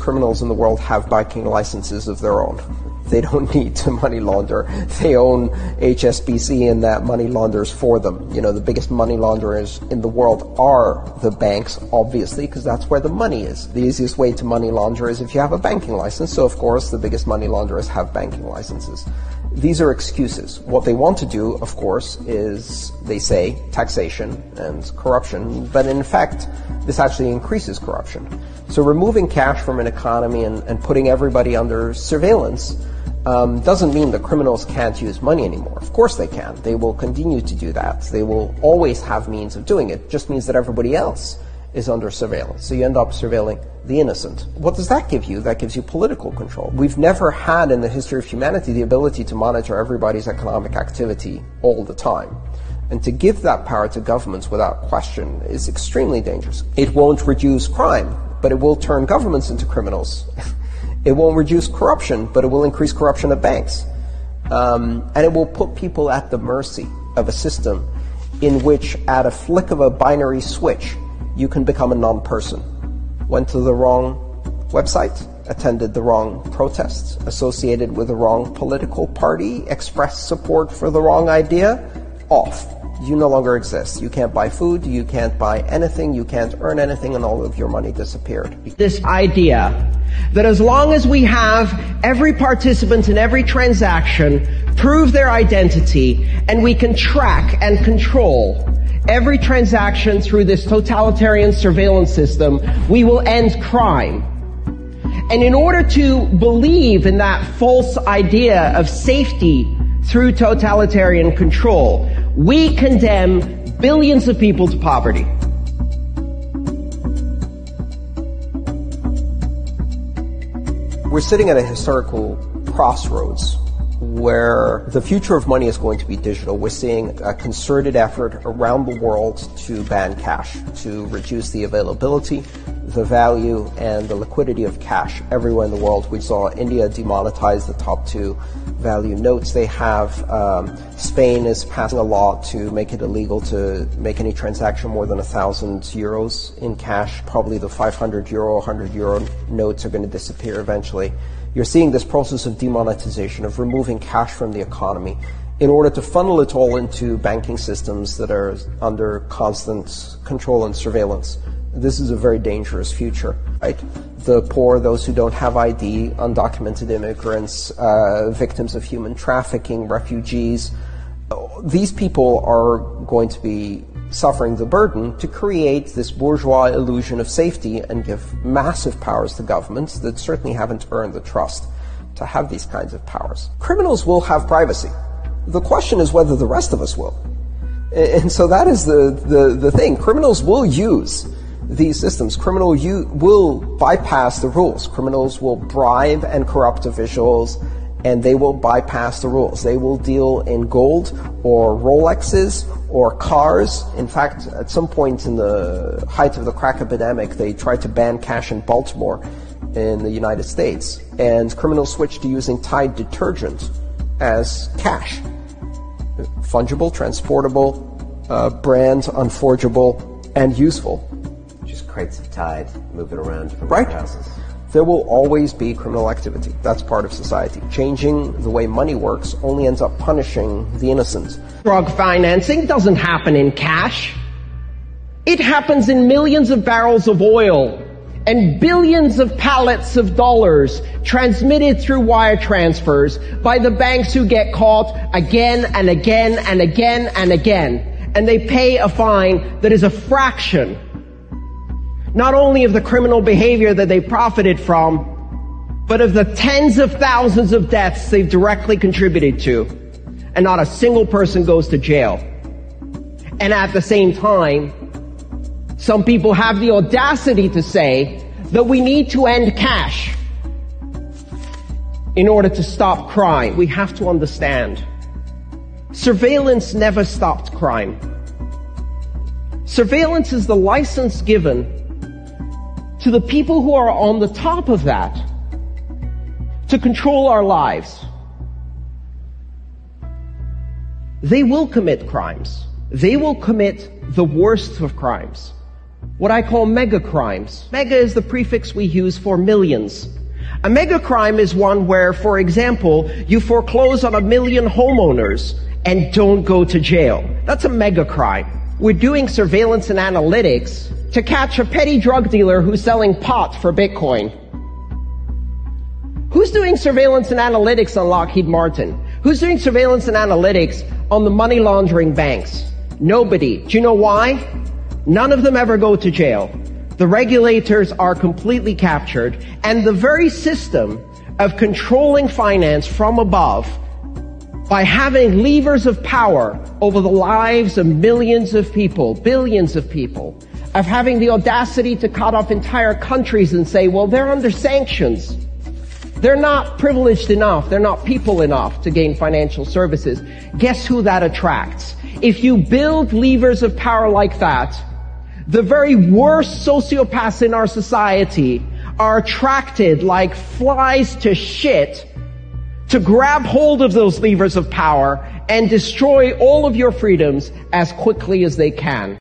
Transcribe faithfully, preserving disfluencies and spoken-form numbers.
criminals in the world have banking licenses of their own. They don't need to money launder. They own H S B C and that money launders for them. You know, the biggest money launderers in the world are the banks, obviously, because that's where the money is. The easiest way to money launder is if you have a banking license. So, of course, the biggest money launderers have banking licenses. These are excuses. What they want to do, of course, is, they say, taxation and corruption, but in fact, this actually increases corruption. So removing cash from an economy and, and putting everybody under surveillance um, doesn't mean that criminals can't use money anymore. Of course they can. They will continue to do that. They will always have means of doing it. It just means that everybody else is under surveillance. So you end up surveilling the innocent. What does that give you? That gives you political control. We've never had in the history of humanity the ability to monitor everybody's economic activity all the time. And to give that power to governments without question is extremely dangerous. It won't reduce crime, but it will turn governments into criminals. It won't reduce corruption, but it will increase corruption at banks. Um, and it will put people at the mercy of a system in which, at a flick of a binary switch, you can become a non-person. Went to the wrong website, attended the wrong protests, associated with the wrong political party, expressed support for the wrong idea, off. You no longer exist. You can't buy food, you can't buy anything, you can't earn anything, and all of your money disappeared. This idea that as long as we have every participant in every transaction prove their identity, and we can track and control every transaction through this totalitarian surveillance system, we will end crime. And in order to believe in that false idea of safety through totalitarian control, we condemn billions of people to poverty. We're sitting at a historical crossroads where the future of money is going to be digital. We're seeing a concerted effort around the world to ban cash, to reduce the availability, the value, and the liquidity of cash everywhere in the world. We saw India demonetize the top two value notes they have. Um, Spain is passing a law to make it illegal to make any transaction more than a thousand euros in cash. Probably the five hundred euro, one hundred euro notes are going to disappear eventually. You're seeing this process of demonetization, of removing cash from the economy in order to funnel it all into banking systems that are under constant control and surveillance. This is a very dangerous future, right? The poor, those who don't have I D, undocumented immigrants, uh, victims of human trafficking, refugees, these people are going to be suffering the burden to create this bourgeois illusion of safety and give massive powers to governments that certainly haven't earned the trust to have these kinds of powers. Criminals will have privacy. The question is whether the rest of us will. And so that is the, the, the thing. Criminals will use these systems. Criminals will bypass the rules. Criminals will bribe and corrupt officials, and they will bypass the rules. They will deal in gold or Rolexes or cars. In fact, at some point in the height of the crack epidemic, they tried to ban cash in Baltimore in the United States, and criminals switched to using Tide detergent as cash. Fungible, transportable, uh, brand unforgeable, and useful. Just crates of Tide moving around from right. houses. There will always be criminal activity. That's part of society. Changing the way money works only ends up punishing the innocent. Drug financing doesn't happen in cash. It happens in millions of barrels of oil and billions of pallets of dollars transmitted through wire transfers by the banks who get caught again and again and again and again. And they pay a fine that is a fraction not only of the criminal behavior that they profited from, but of the tens of thousands of deaths they've directly contributed to. And not a single person goes to jail. And at the same time, some people have the audacity to say that we need to end cash in order to stop crime. We have to understand, surveillance never stopped crime. Surveillance is the license given to the people who are on the top of that to control our lives. They will commit crimes. They will commit the worst of crimes. what I call mega crimes. Mega is the prefix we use for millions. A mega crime is one where, for example, you foreclose on a million homeowners and don't go to jail. That's a mega crime. We're doing surveillance and analytics to catch a petty drug dealer who's selling pot for Bitcoin. Who's doing surveillance and analytics on Lockheed Martin? Who's doing surveillance and analytics on the money laundering banks? Nobody. Do you know why? None of them ever go to jail. The regulators are completely captured, and the very system of controlling finance from above by having levers of power over the lives of millions of people, billions of people, of having the audacity to cut off entire countries and say, well, they're under sanctions. They're not privileged enough, they're not people enough to gain financial services. Guess who that attracts? If you build levers of power like that, the very worst sociopaths in our society are attracted like flies to shit to grab hold of those levers of power and destroy all of your freedoms as quickly as they can.